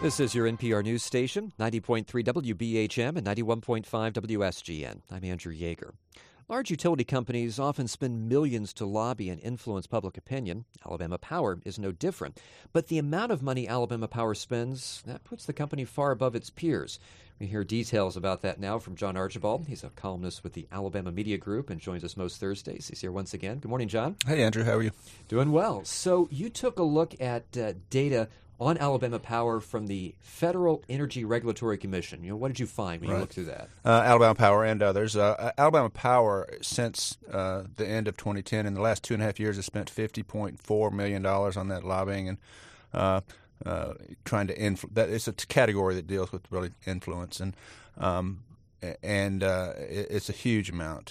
This is your NPR news station, 90.3 WBHM and 91.5 WSGN. I'm Andrew Yeager. Large utility companies often spend millions to lobby and influence public opinion. Alabama Power is no different. But the amount of money Alabama Power spends, that puts the company far above its peers. We hear details about that now from John Archibald. He's a columnist with the Alabama Media Group and joins us most Thursdays. He's here once again. Good morning, John. Hey, Andrew. How are you? Doing well. So you took a look at data on Alabama Power from the Federal Energy Regulatory Commission. What did you find when you looked through that? Alabama Power and others. Alabama Power, since the end of 2010, in the last 2.5 years, has spent $50.4 million on that lobbying and trying to influence. It's a category that deals with really influence, and it's a huge amount,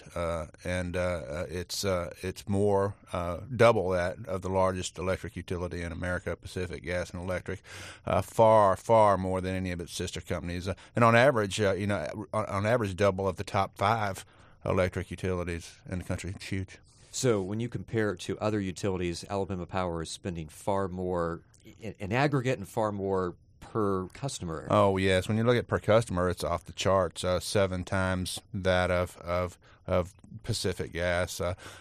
it's more double that of the largest electric utility in America, Pacific Gas and Electric, far more than any of its sister companies, and on average, on average, double of the top 5 electric utilities in the country. It's huge. So when you compare it to other utilities, Alabama Power is spending far more in aggregate and far more per customer. Oh yes, when you look at per customer, it's off the charts. 7 times that of Pacific Gas.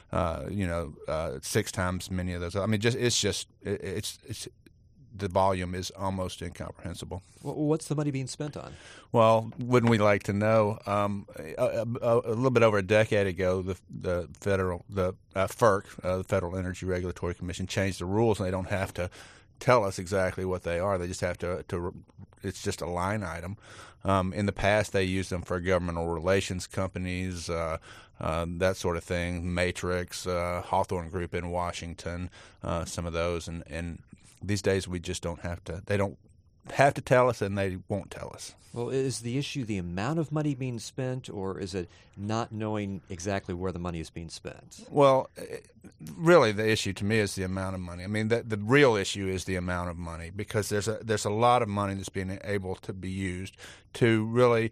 6 times many of those. I mean, it's the volume is almost incomprehensible. Well, what's the money being spent on? Well, wouldn't we like to know? A little bit over a decade ago, the FERC, the Federal Energy Regulatory Commission, changed the rules, and they don't have to tell us exactly what they are. They just have to it's just a line item. In the past, they used them for governmental relations companies, that sort of thing, Matrix, Hawthorne Group in Washington, some of those. And these days, we just don't have to. They don't have to tell us, and they won't tell us. Well, is the issue the amount of money being spent, or is it not knowing exactly where the money is being spent? Well, really, the issue to me is the amount of money. I mean, the real issue is the amount of money, because there's a lot of money that's being able to be used to really,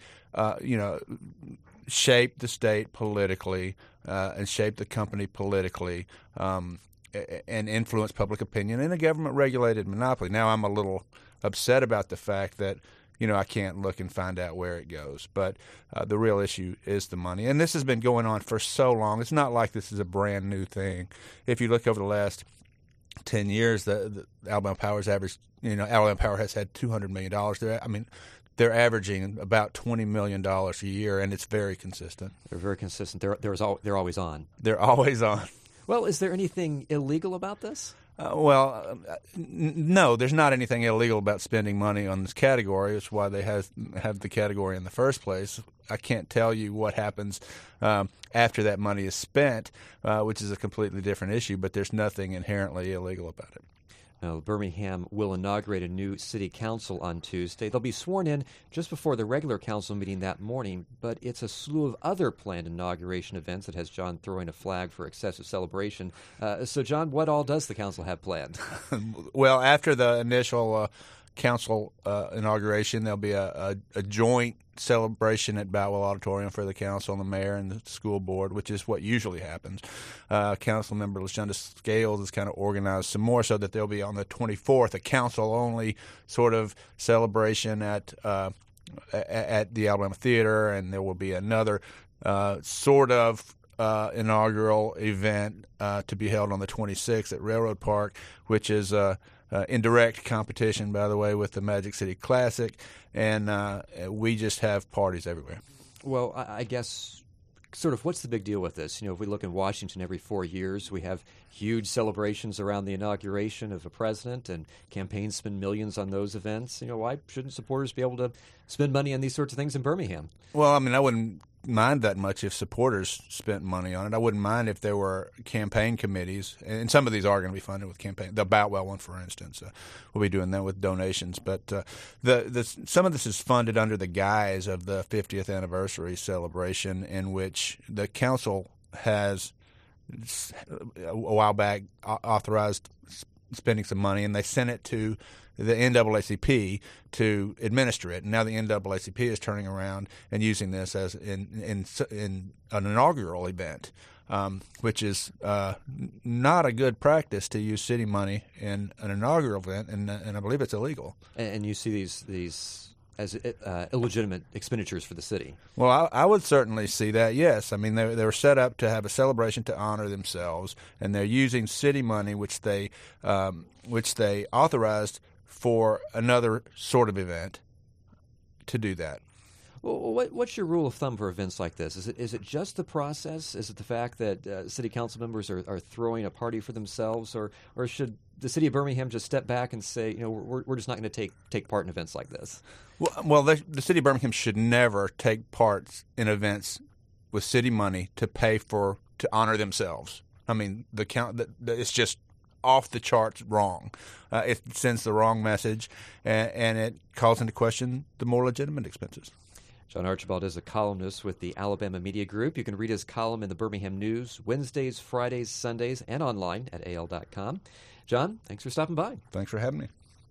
shape the state politically and shape the company politically. And influence public opinion in a government-regulated monopoly. Now, I'm a little upset about the fact that, I can't look and find out where it goes. But the real issue is the money. And this has been going on for so long. It's not like this is a brand new thing. If you look over the last 10 years, the Alabama Power's average, Alabama Power has had $200 million. They're averaging about $20 million a year, and it's very consistent. They're very consistent. They're always on. They're always on. Well, is there anything illegal about this? No, there's not anything illegal about spending money on this category. It's why they have the category in the first place. I can't tell you what happens after that money is spent, which is a completely different issue, but there's nothing inherently illegal about it. Now, Birmingham will inaugurate a new city council on Tuesday. They'll be sworn in just before the regular council meeting that morning, but it's a slew of other planned inauguration events that has John throwing a flag for excessive celebration. So, John, what all does the council have planned? Well, after the initial council inauguration, there'll be a joint celebration at Boutwell Auditorium for the council and the mayor and the school board, which is what usually happens. Council member LaShonda Scales has kind of organized some more so that there'll be on the 24th a council-only sort of celebration at the Alabama Theater, and there will be another sort of inaugural event to be held on the 26th at Railroad Park, which is in direct competition, by the way, with the Magic City Classic, and we just have parties everywhere. Well, I guess sort of what's the big deal with this? If we look in Washington every 4 years, we have huge celebrations around the inauguration of a president, and campaigns spend millions on those events. Why shouldn't supporters be able to spend money on these sorts of things in Birmingham? Well, I wouldn't mind that much if supporters spent money on it. I wouldn't mind if there were campaign committees, and some of these are going to be funded with campaign. The Boutwell one, for instance, we'll be doing that with donations. But some of this is funded under the guise of the 50th anniversary celebration, in which the council has a while back authorized spending some money, and they sent it to the NAACP to administer it. And now the NAACP is turning around and using this as in an inaugural event. which is not a good practice to use city money in an inaugural event, and I believe it's illegal. And you see these as illegitimate expenditures for the city. Well, I would certainly see that, yes. I mean, they were set up to have a celebration to honor themselves, and they're using city money, which they authorized for another sort of event, to do that. Well, what's your rule of thumb for events like this? Is it just the process? Is it the fact that city council members are throwing a party for themselves, or should the city of Birmingham just step back and say, we're just not going to take part in events like this? Well, the city of Birmingham should never take part in events with city money to honor themselves. I mean, it's just off the charts wrong. It sends the wrong message, and it calls into question the more legitimate expenses. John Archibald is a columnist with the Alabama Media Group. You can read his column in the Birmingham News Wednesdays, Fridays, Sundays, and online at al.com. John, thanks for stopping by. Thanks for having me.